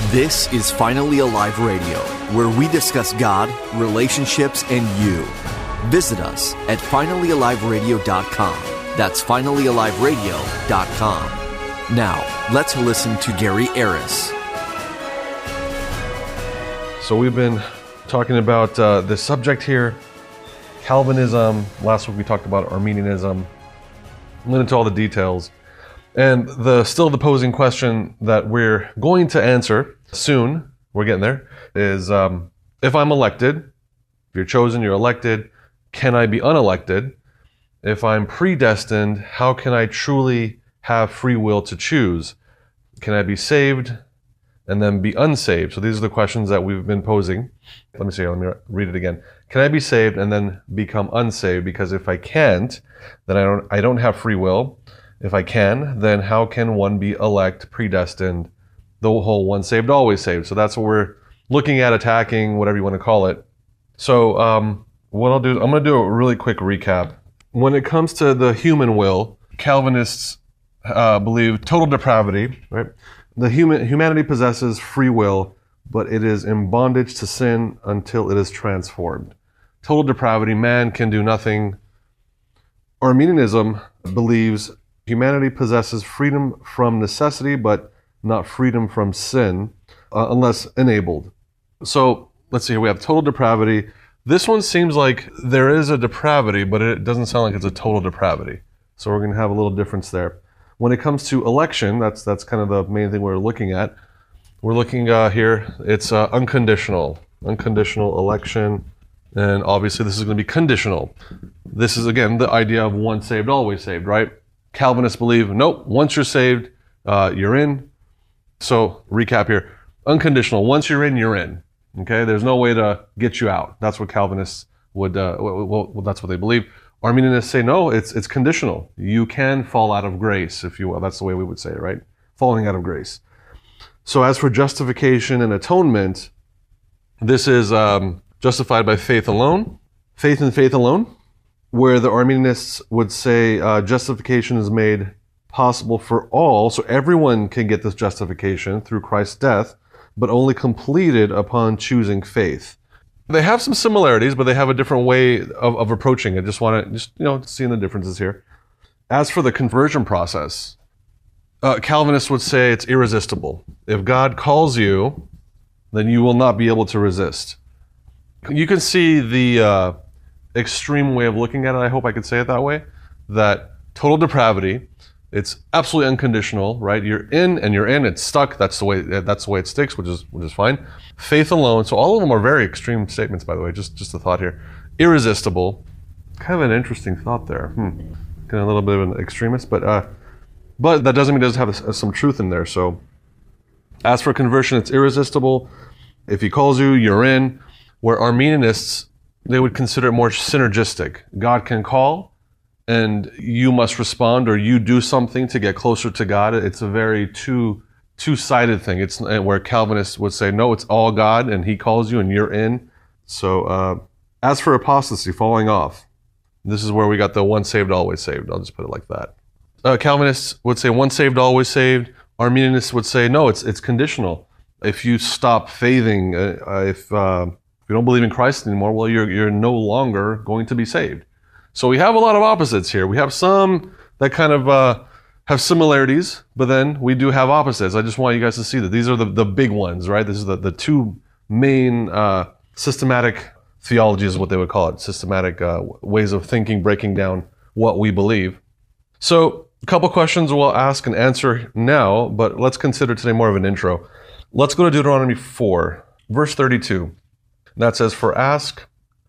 This is Finally Alive Radio, where we discuss God, relationships, and you. Visit us at finallyaliveradio.com. That's finallyaliveradio.com. Now, let's listen to Gary Aris. So we've been talking about this subject here, Calvinism. Last week we talked about Arminianism. Went into all the details. And still the posing question that we're going to answer soon, we're getting there, is if I'm elected, if you're chosen, you're elected, can I be unelected? If I'm predestined, how can I truly have free will to choose? Can I be saved and then be unsaved? So these are the questions that we've been posing. Let me read it again. Can I be saved and then become unsaved? Because if I can't, then I don't have free will. If I can, then how can one be elect, predestined, the whole once saved, always saved? So that's what we're looking at, attacking, whatever you want to call it. So what I'll do is I'm going to do a really quick recap. When it comes to the human will, Calvinists believe total depravity, right? Humanity possesses free will, but it is in bondage to sin until it is transformed. Total depravity, man can do nothing. Arminianism believes humanity possesses freedom from necessity, but not freedom from sin, unless enabled. So let's see here. We have total depravity. This one seems like there is a depravity, but it doesn't sound like it's a total depravity. So we're going to have a little difference there. When it comes to election, that's kind of the main thing we're looking at. We're looking here. It's unconditional election, and obviously this is going to be conditional. This is again the idea of once saved, always saved, right? Calvinists believe, nope, once you're saved, you're in. So, recap here. Unconditional. Once you're in, you're in. Okay? There's no way to get you out. That's what Calvinists would, that's what they believe. Arminianists say, no, it's conditional. You can fall out of grace, if you will. That's the way we would say it, right? Falling out of grace. So, as for justification and atonement, this is justified by faith alone. Faith and faith alone. Where the Arminianists would say justification is made possible for all, so everyone can get this justification through Christ's death, but only completed upon choosing faith. They have some similarities, but they have a different way of approaching it. Just seeing the differences here. As for the conversion process, Calvinists would say it's irresistible. If God calls you, then you will not be able to resist. You can see the extreme way of looking at it, I hope I could say it that way, that total depravity, it's absolutely unconditional, right? You're in, it's stuck, that's the way it sticks, which is fine. Faith alone, so all of them are very extreme statements, by the way, just a thought here. Irresistible, kind of an interesting thought there. Kind of a little bit of an extremist, but that doesn't mean it doesn't have some truth in there. So as for conversion, it's irresistible. If he calls you, you're in. Where Arminianists, they would consider it more synergistic. God can call, and you must respond, or you do something to get closer to God. It's a very two-sided thing. It's where Calvinists would say, no, it's all God, and He calls you, and you're in. So, as for apostasy, falling off, this is where we got the once saved, always saved. I'll just put it like that. Calvinists would say once saved, always saved. Arminianists would say, no, it's conditional. If you stop faithing, if you don't believe in Christ anymore, well, you're no longer going to be saved. So we have a lot of opposites here. We have some that kind of have similarities, but then we do have opposites. I just want you guys to see that these are the big ones, right? This is the two main systematic theology is what they would call it. Systematic ways of thinking, breaking down what we believe. So a couple questions we'll ask and answer now, but let's consider today more of an intro. Let's go to Deuteronomy 4, verse 32. That says, For ask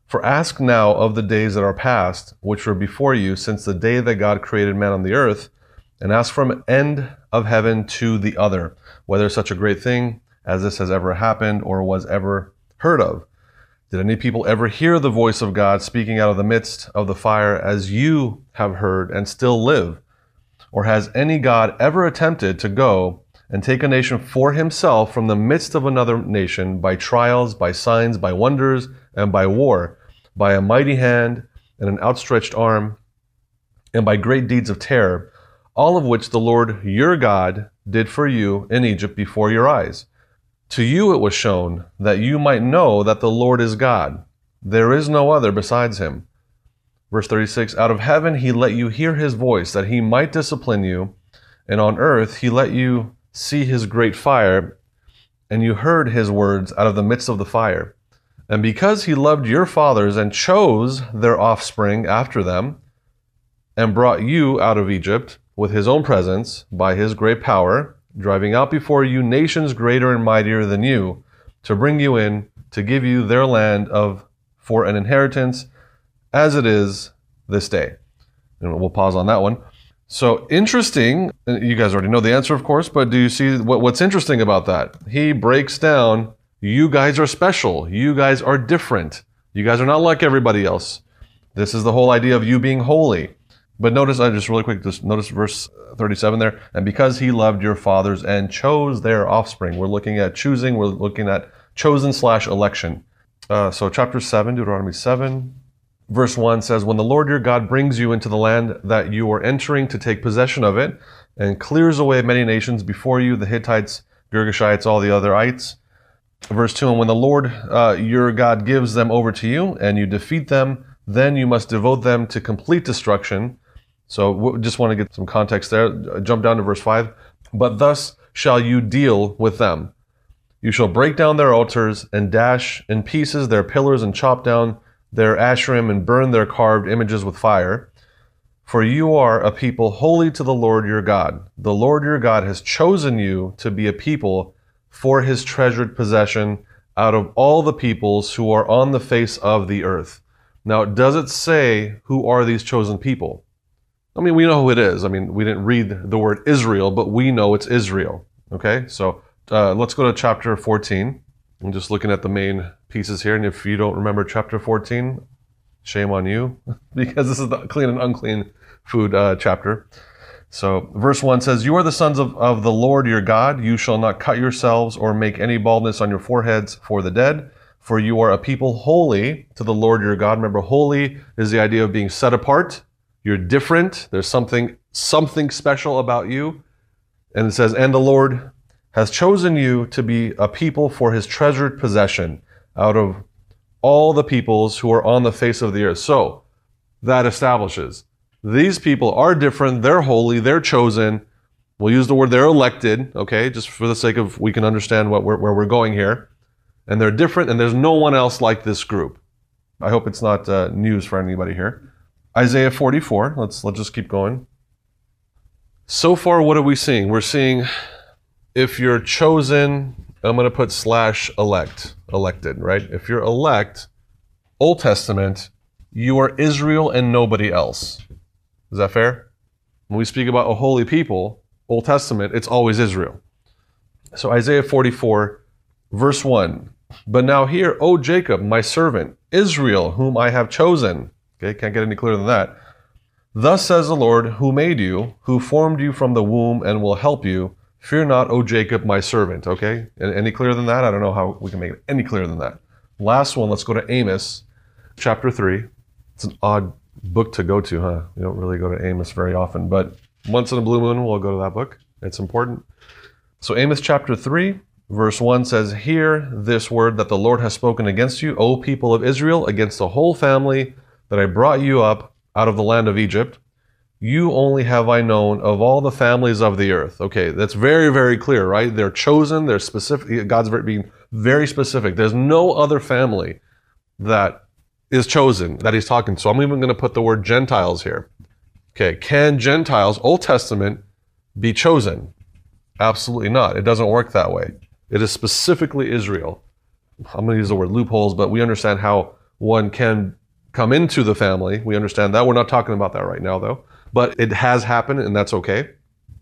now of the days that are past, which were before you, since the day that God created man on the earth, and ask from an end of heaven to the other, whether such a great thing as this has ever happened or was ever heard of. Did any people ever hear the voice of God speaking out of the midst of the fire as you have heard and still live? Or has any God ever attempted to go and take a nation for himself from the midst of another nation by trials, by signs, by wonders, and by war, by a mighty hand and an outstretched arm, and by great deeds of terror, all of which the Lord your God did for you in Egypt before your eyes? To you it was shown that you might know that the Lord is God. There is no other besides him. Verse 36, out of heaven he let you hear his voice, that he might discipline you. And on earth he let you see his great fire, and you heard his words out of the midst of the fire. And because he loved your fathers and chose their offspring after them, and brought you out of Egypt with his own presence by his great power, driving out before you nations greater and mightier than you, to bring you in, to give you their land for an inheritance, as it is this day. And we'll pause on that one. So interesting, you guys already know the answer, of course, but do you see what's interesting about that? He breaks down, you guys are special, you guys are different, you guys are not like everybody else. This is the whole idea of you being holy. But notice, just really quick, just notice verse 37 there. And because he loved your fathers and chose their offspring. We're looking at choosing, we're looking at chosen/election. So chapter 7, Deuteronomy 7, verse 1 says, when the Lord your God brings you into the land that you are entering to take possession of it, and clears away many nations before you, the Hittites, Girgashites, all the other ites. Verse 2, and when the Lord your God gives them over to you, and you defeat them, then you must devote them to complete destruction. So we just want to get some context there. Jump down to verse 5. But thus shall you deal with them. You shall break down their altars and dash in pieces their pillars and chop down their asherim and burn their carved images with fire. For you are a people holy to the Lord your God. The Lord your God has chosen you to be a people for his treasured possession out of all the peoples who are on the face of the earth. Now, does it say who are these chosen people? I mean, we know who it is. I mean, we didn't read the word Israel, but we know it's Israel. Okay, so let's go to chapter 14. I'm just looking at the main pieces here, and if you don't remember chapter 14, shame on you, because this is the clean and unclean food chapter. So verse 1 says, you are the sons of the Lord your God. You shall not cut yourselves or make any baldness on your foreheads for the dead, for you are a people holy to the Lord your God. Remember, holy is the idea of being set apart. You're different. There's something special about you. And it says, and the Lord has chosen you to be a people for his treasured possession out of all the peoples who are on the face of the earth. So that establishes these people are different. They're holy. They're chosen. We'll use the word they're elected, okay, just for the sake of we can understand where we're going here. And they're different, and there's no one else like this group. I hope it's not news for anybody here. Isaiah 44. Let's just keep going. So far, what are we seeing? We're seeing if you're chosen, I'm going to put /elect, elected, right? If you're elect, Old Testament, you are Israel and nobody else. Is that fair? When we speak about a holy people, Old Testament, it's always Israel. So Isaiah 44, verse 1. But now hear, O Jacob, my servant, Israel, whom I have chosen. Okay, can't get any clearer than that. Thus says the Lord, who made you, who formed you from the womb and will help you. Fear not, O Jacob, my servant. Okay, any clearer than that? I don't know how we can make it any clearer than that. Last one, let's go to Amos, chapter 3. It's an odd book to go to, huh? You don't really go to Amos very often, but once in a blue moon, we'll go to that book. It's important. So Amos chapter 3, verse 1 says, hear this word that the Lord has spoken against you, O people of Israel, against the whole family that I brought you up out of the land of Egypt. You only have I known of all the families of the earth. Okay, that's very, very clear, right? They're chosen, they're specific. God's being very specific. There's no other family that is chosen that he's talking to. So I'm even going to put the word Gentiles here. Okay, can Gentiles, Old Testament, be chosen? Absolutely not. It doesn't work that way. It is specifically Israel. I'm going to use the word loopholes, but we understand how one can come into the family. We understand that. We're not talking about that right now, though. But it has happened, and that's okay.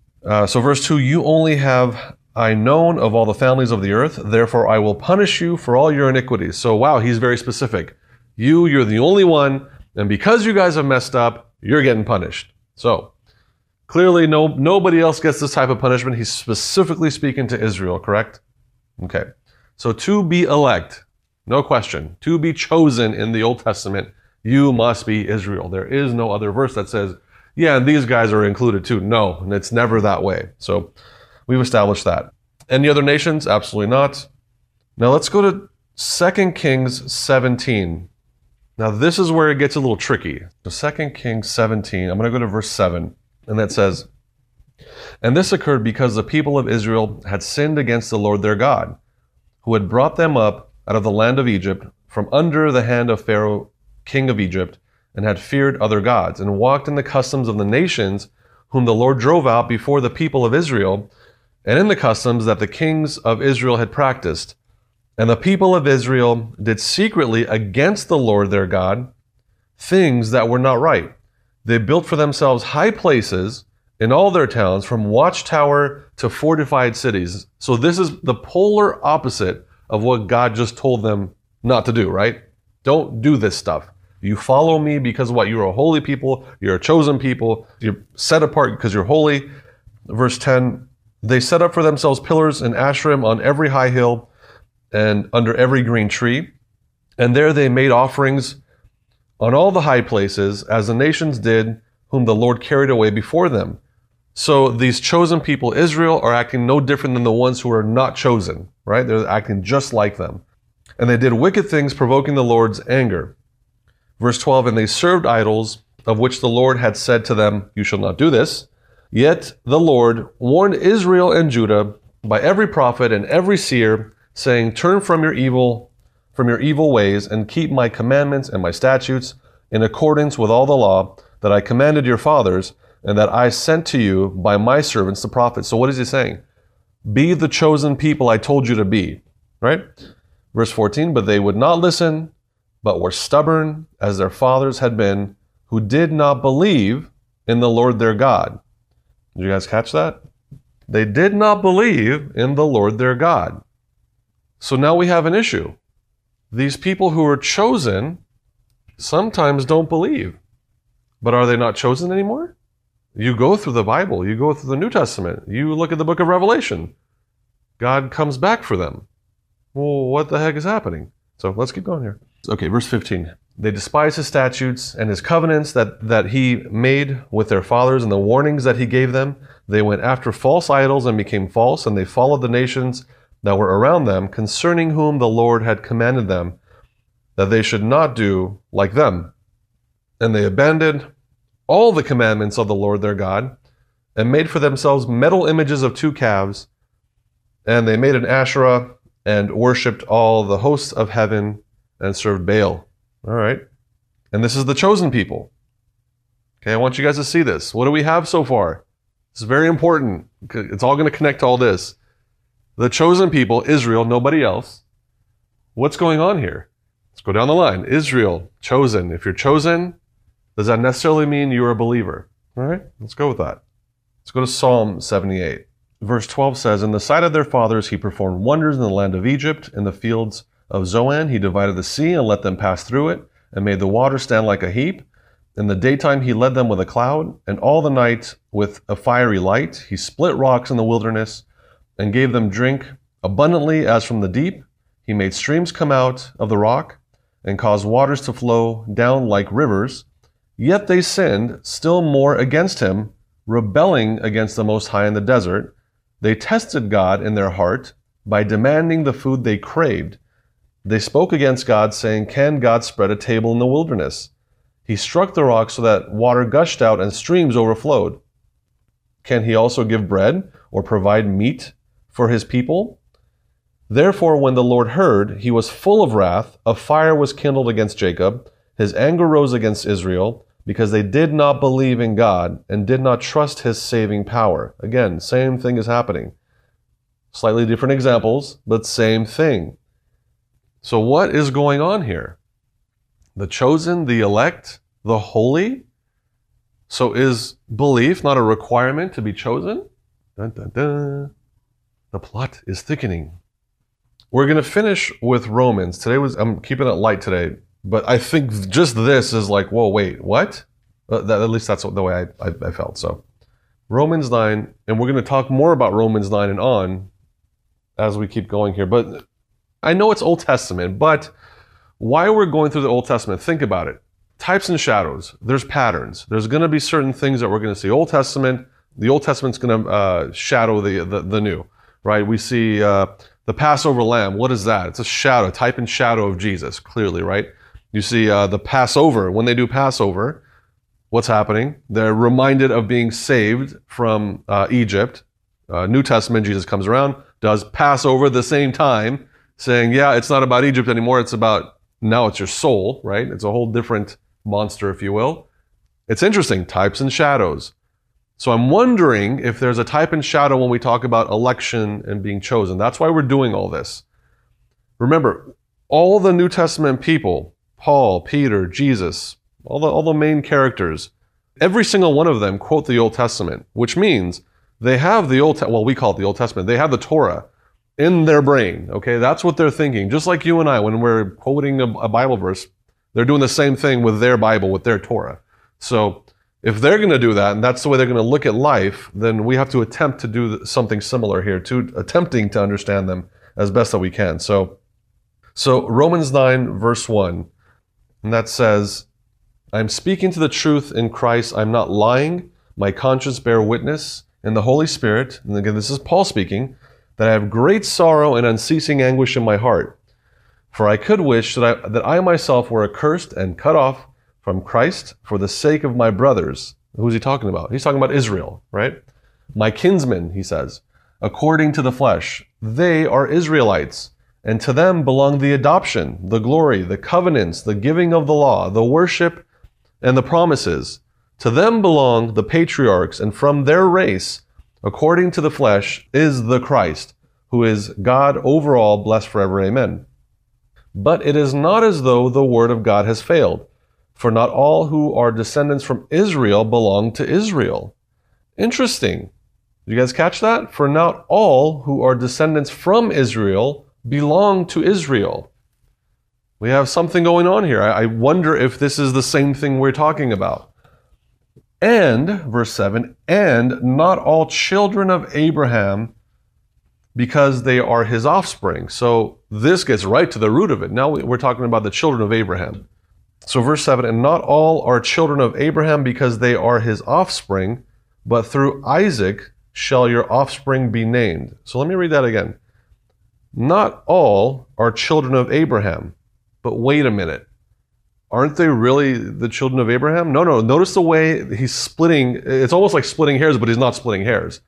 So verse 2, you only have I known of all the families of the earth, therefore I will punish you for all your iniquities. So wow, he's very specific. You're the only one, and because you guys have messed up, you're getting punished. So clearly nobody else gets this type of punishment. He's specifically speaking to Israel, correct? Okay. So to be elect, no question. To be chosen in the Old Testament, you must be Israel. There is no other verse that says, yeah, and these guys are included too. No, and it's never that way. So we've established that. Any other nations? Absolutely not. Now let's go to 2 Kings 17. Now this is where it gets a little tricky. So 2 Kings 17, I'm going to go to verse 7, and that says, "And this occurred because the people of Israel had sinned against the Lord their God, who had brought them up out of the land of Egypt from under the hand of Pharaoh, king of Egypt, and had feared other gods, and walked in the customs of the nations whom the Lord drove out before the people of Israel, and in the customs that the kings of Israel had practiced. And the people of Israel did secretly against the Lord their God things that were not right. They built for themselves high places in all their towns, from watchtower to fortified cities." So this is the polar opposite of what God just told them not to do, right? Don't do this stuff. You follow me because of what? You're a holy people. You're a chosen people. You're set apart because you're holy. Verse 10, "They set up for themselves pillars and Asherim on every high hill and under every green tree. And there they made offerings on all the high places, as the nations did, whom the Lord carried away before them." So these chosen people, Israel, are acting no different than the ones who are not chosen, right? They're acting just like them. "And they did wicked things, provoking the Lord's anger." Verse 12, "And they served idols, of which the Lord had said to them, 'You shall not do this.' Yet the Lord warned Israel and Judah by every prophet and every seer, saying, 'Turn from your evil ways, and keep my commandments and my statutes in accordance with all the law that I commanded your fathers, and that I sent to you by my servants the prophets.'" So what is he saying? Be the chosen people I told you to be, right? Verse 14, "But they would not listen, but were stubborn as their fathers had been, who did not believe in the Lord their God." Did you guys catch that? They did not believe in the Lord their God. So now we have an issue. These people who are chosen sometimes don't believe. But are they not chosen anymore? You go through the Bible, you go through the New Testament, you look at the book of Revelation. God comes back for them. Well, what the heck is happening? So let's keep going here. Okay, verse 15. "They despised his statutes and his covenants that he made with their fathers, and the warnings that he gave them. They went after false idols and became false, and they followed the nations that were around them, concerning whom the Lord had commanded them that they should not do like them. And they abandoned all the commandments of the Lord their God, and made for themselves metal images of 2 calves, and they made an Asherah, and worshipped all the hosts of heaven, and served Baal." All right. And this is the chosen people. Okay, I want you guys to see this. What do we have so far? It's very important. It's all going to connect to all this. The chosen people, Israel, nobody else. What's going on here? Let's go down the line. Israel, chosen. If you're chosen, does that necessarily mean you're a believer? All right, let's go with that. Let's go to Psalm 78. Verse 12 says, "In the sight of their fathers he performed wonders in the land of Egypt. In the fields of Zoan he divided the sea and let them pass through it, and made the water stand like a heap. In the daytime he led them with a cloud, and all the night with a fiery light. He split rocks in the wilderness, and gave them drink abundantly as from the deep. He made streams come out of the rock, and caused waters to flow down like rivers. Yet they sinned still more against him, rebelling against the Most High in the desert. They tested God in their heart by demanding the food they craved. They spoke against God, saying, 'Can God spread a table in the wilderness?' He struck the rock so that water gushed out and streams overflowed. Can he also give bread or provide meat for his people?' Therefore, when the Lord heard, he was full of wrath. A fire was kindled against Jacob. His anger rose against Israel, because they did not believe in God and did not trust his saving power." Again, same thing is happening. Slightly different examples, but same thing. So what is going on here? The chosen, the elect, the holy? So is belief not a requirement to be chosen? Dun, dun, dun. The plot is thickening. We're going to finish with Romans. I'm keeping it light today, but I think just this is like, whoa, wait, what? At least that's the way I felt. So Romans 9, and we're going to talk more about Romans 9 and on as we keep going here. But I know it's Old Testament, but while we're going through the Old Testament, think about it. Types and shadows, there's patterns. There's going to be certain things that we're going to see. The Old Testament's going to shadow the new, right? We see the Passover lamb. What is that? It's a shadow, type and shadow of Jesus, clearly, right? You see the Passover. When they do Passover, what's happening? They're reminded of being saved from Egypt. New Testament, Jesus comes around, does Passover at the same time, saying, yeah, it's not about Egypt anymore. It's about, now it's your soul, right? It's a whole different monster, if you will. It's interesting, types and shadows. So I'm wondering if there's a type and shadow when we talk about election and being chosen. That's why we're doing all this. Remember, all the New Testament people, Paul, Peter, Jesus, all the main characters, every single one of them quote the Old Testament, which means they have the we call it the Old Testament. They have the Torah in their brain, okay? That's what they're thinking. Just like you and I, when we're quoting a Bible verse, they're doing the same thing with their Bible, with their Torah. So if they're going to do that, and that's the way they're going to look at life, then we have to attempt to do something similar here, attempting to understand them as best that we can. So Romans 9, verse 1, and that says, I'm speaking to the truth in Christ. I'm not lying. My conscience bear witness in the Holy Spirit. And again, this is Paul speaking, that I have great sorrow and unceasing anguish in my heart. For I could wish that I myself were accursed and cut off from Christ for the sake of my brothers. Who's he talking about? He's talking about Israel, right? My kinsmen, he says, according to the flesh. They are Israelites, and to them belong the adoption, the glory, the covenants, the giving of the law, the worship, and the promises. To them belong the patriarchs, and from their race, according to the flesh, is the Christ, who is God over all, blessed forever. Amen. But it is not as though the word of God has failed, for not all who are descendants from Israel belong to Israel. Interesting. Did you guys catch that? For not all who are descendants from Israel belong to Israel. We have something going on here. I wonder if this is the same thing we're talking about. And, verse 7, and not all children of Abraham, because they are his offspring. So this gets right to the root of it. Now we're talking about the children of Abraham. So verse 7, and not all are children of Abraham because they are his offspring, but through Isaac shall your offspring be named. So let me read that again. Not all are children of Abraham, but wait a minute. Aren't they really the children of Abraham? No. Notice the way he's splitting. It's almost like splitting hairs, but he's not splitting hairs.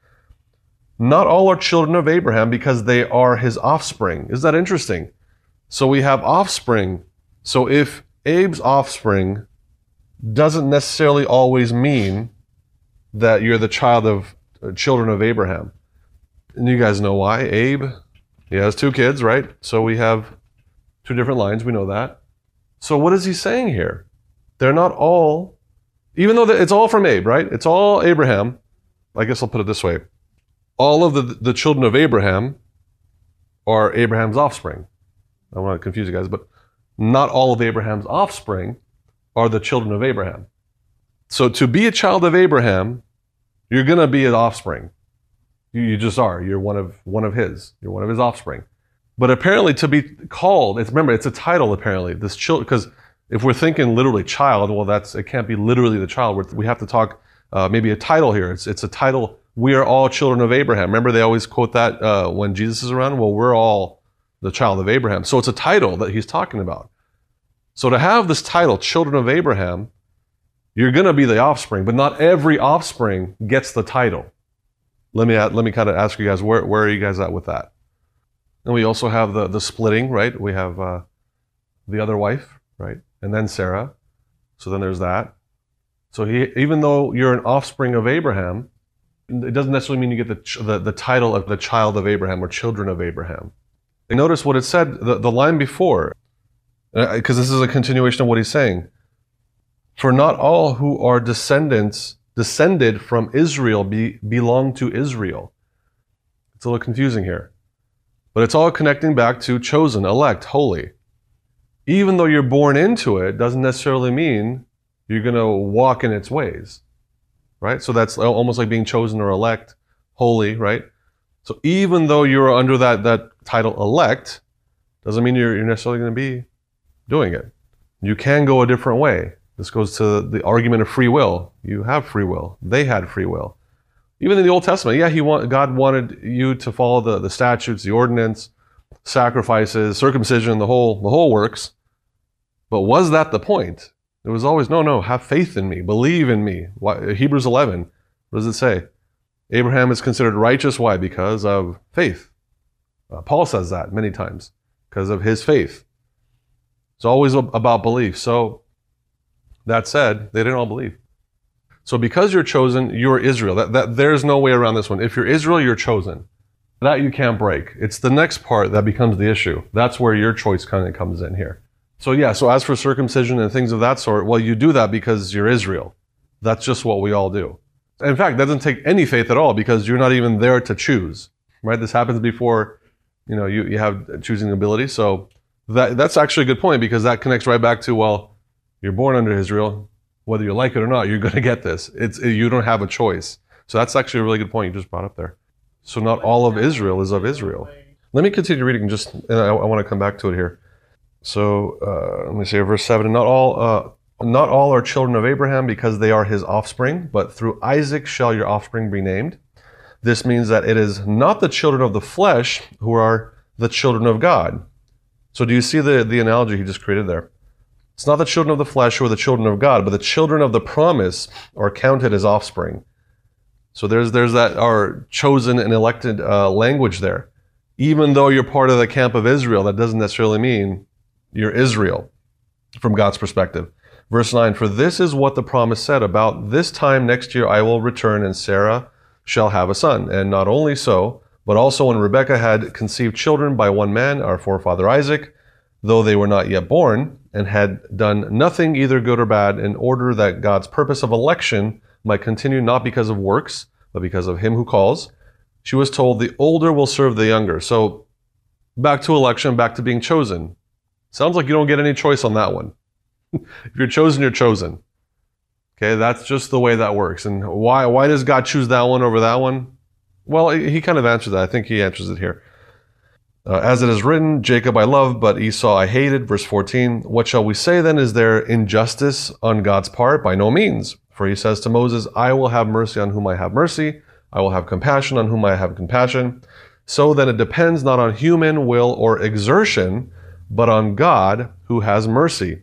Not all are children of Abraham because they are his offspring. Isn't that interesting? So we have offspring. So if Abe's offspring doesn't necessarily always mean that you're the child of children of Abraham. And you guys know why. Abe, he has 2 kids, right? So we have 2 different lines. We know that. So what is he saying here? They're not all, even though it's all from Abe, right? It's all Abraham. I guess I'll put it this way. All of the children of Abraham are Abraham's offspring. I don't want to confuse you guys, but not all of Abraham's offspring are the children of Abraham. So to be a child of Abraham, you're going to be an offspring. You just are. You're one of his. You're one of his offspring. But apparently to be called, remember, it's a title apparently. This child, because if we're thinking literally child, well, it can't be literally the child. We have to talk maybe a title here. It's a title. We are all children of Abraham. Remember, they always quote that when Jesus is around. Well, we're all the child of Abraham. So it's a title that he's talking about. So to have this title, children of Abraham, you're going to be the offspring, but not every offspring gets the title. Let me kind of ask you guys, where are you guys at with that? And we also have the splitting, right? We have the other wife, right? And then Sarah. So then there's that. So even though you're an offspring of Abraham, it doesn't necessarily mean you get the title of the child of Abraham or children of Abraham. And notice what it said, the line before, because this is a continuation of what he's saying. For not all who are descended from Israel belong to Israel. It's a little confusing here. But it's all connecting back to chosen, elect, holy. Even though you're born into it, doesn't necessarily mean you're going to walk in its ways. Right? So that's almost like being chosen or elect, holy, right? So even though you're under that title elect, doesn't mean you're necessarily going to be doing it. You can go a different way. This goes to the argument of free will. You have free will. They had free will. Even in the Old Testament, yeah, God wanted you to follow the statutes, the ordinance, sacrifices, circumcision, the whole works. But was that the point? It was always, no, have faith in me, believe in me. Hebrews 11, what does it say? Abraham is considered righteous. Why? Because of faith. Paul says that many times, because of his faith. It's always about belief. So that said, they didn't all believe. So because you're chosen, you're Israel. There's no way around this one. If you're Israel, you're chosen. That you can't break. It's the next part that becomes the issue. That's where your choice kind of comes in here. So as for circumcision and things of that sort, well, you do that because you're Israel. That's just what we all do. In fact, that doesn't take any faith at all because you're not even there to choose, right? This happens before, you have choosing ability. So that's actually a good point because that connects right back to, well, you're born under Israel. Whether you like it or not, you're going to get this. You don't have a choice. So that's actually a really good point you just brought up there. So not all of Israel is of Israel. Let me continue reading and I want to come back to it here. So let me say verse 7, not all are children of Abraham because they are his offspring, but through Isaac shall your offspring be named. This means that it is not the children of the flesh who are the children of God. So do you see the analogy he just created there? It's not the children of the flesh who are the children of God, but the children of the promise are counted as offspring. So there's that our chosen and elected language there. Even though you're part of the camp of Israel, that doesn't necessarily mean you're Israel from God's perspective. Verse 9, for this is what the promise said, about this time next year I will return and Sarah shall have a son. And not only so, but also when Rebekah had conceived children by one man, our forefather Isaac, though they were not yet born, and had done nothing either good or bad, in order that God's purpose of election might continue not because of works, but because of him who calls, she was told, the older will serve the younger. So back to election, back to being chosen. Sounds like you don't get any choice on that one. If you're chosen, you're chosen. Okay, that's just the way that works. And why does God choose that one over that one? Well, he kind of answers that. I think he answers it here. As it is written, Jacob I loved, but Esau I hated. Verse 14, what shall we say then? Is there injustice on God's part? By no means. For he says to Moses, I will have mercy on whom I have mercy. I will have compassion on whom I have compassion. So then it depends not on human will or exertion, but on God who has mercy.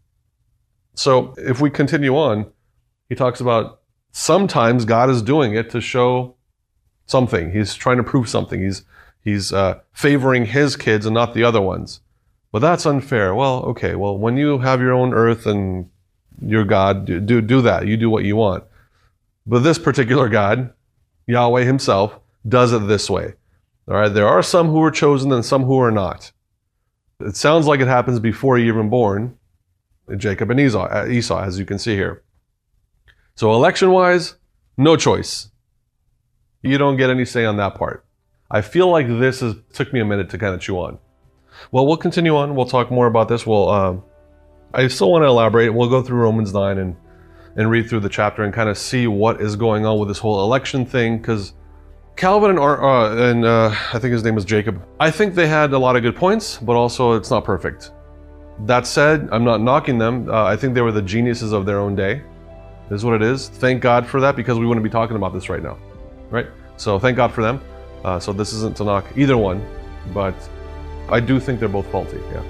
So if we continue on, he talks about sometimes God is doing it to show something. He's trying to prove something. He's favoring his kids and not the other ones. But that's unfair. Well, okay. Well, when you have your own earth and you're God, do that. You do what you want. But this particular God, Yahweh himself, does it this way. All right. There are some who are chosen and some who are not. It sounds like it happens before you're even born. Jacob and Esau, as you can see here. So election-wise, no choice. You don't get any say on that part. I feel like this took me a minute to kind of chew on. Well, we'll continue on. We'll talk more about this. I still want to elaborate. We'll go through Romans 9 and read through the chapter and kind of see what is going on with this whole election thing, because Calvin and I think his name was Jacob, I think they had a lot of good points, but also it's not perfect. That said, I'm not knocking them. I think they were the geniuses of their own day. This is what it is. Thank God for that, because we wouldn't be talking about this right now, right? So thank God for them. So this isn't to knock either one, but I do think they're both faulty, yeah.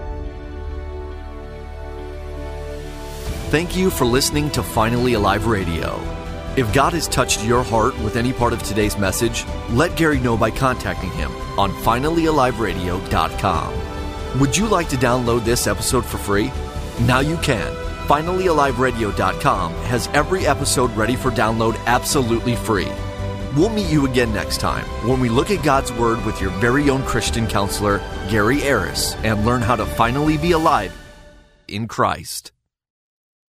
Thank you for listening to Finally Alive Radio. If God has touched your heart with any part of today's message, let Gary know by contacting him on finallyaliveradio.com. Would you like to download this episode for free? Now you can. finallyaliveradio.com has every episode ready for download absolutely free. We'll meet you again next time when we look at God's Word with your very own Christian counselor, Gary Aris, and learn how to finally be alive in Christ.